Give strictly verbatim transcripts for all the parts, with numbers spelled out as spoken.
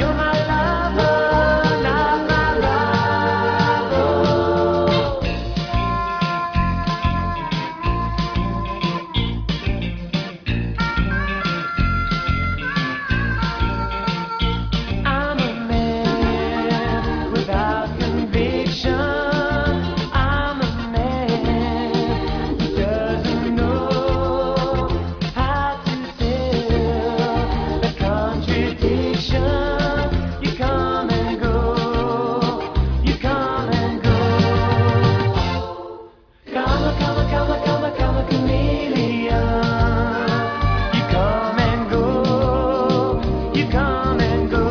You're my lover, not my rival. I'm a man without conviction. I'm a man who doesn't know how to tell the contradiction. You come and go, you come and go. Come a, come a, come a, come a, come a chameleon. You come and go, you come and go.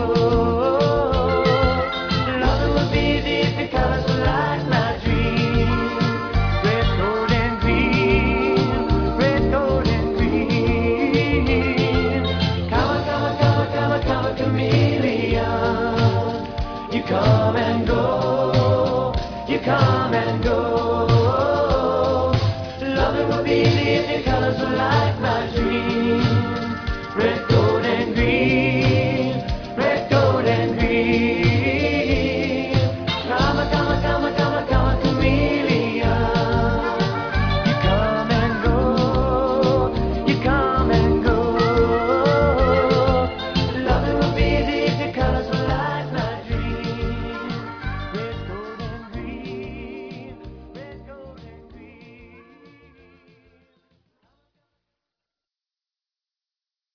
Loving would be easy if the colors were like my dream. Red, gold, and green. Red, gold, and green. Come a, come a, come a, come a, come a chameleon. You come and go. You come.